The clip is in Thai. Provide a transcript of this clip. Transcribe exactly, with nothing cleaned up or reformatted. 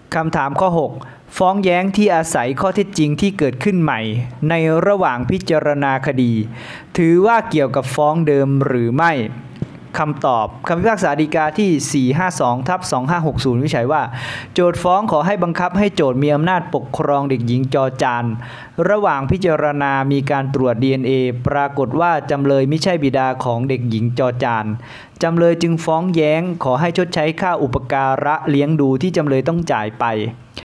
คำถามข้อหกฟ้องแย้งที่อาศัยข้อเท็จจริงที่เกิดขึ้นใหม่ในระหว่างพิจารณาคดีถือว่าเกี่ยวกับฟ้องเดิมหรือไม่คำตอบคำพิพากษาฎีกาที่ สี่ห้าสองทับสองห้าหกศูนย์ วินิจฉัยว่าโจทก์ฟ้องขอให้บังคับให้โจทก์มีอำนาจปกครองเด็กหญิงจอจานระหว่างพิจารณามีการตรวจ ดี เอ็น เอ ปรากฏว่าจำเลยไม่ใช่บิดาของเด็กหญิงจอจานจำเลยจึงฟ้องแย้งขอให้ชดใช้ค่าอุปการะเลี้ยงดูที่จำเลยต้องจ่ายไป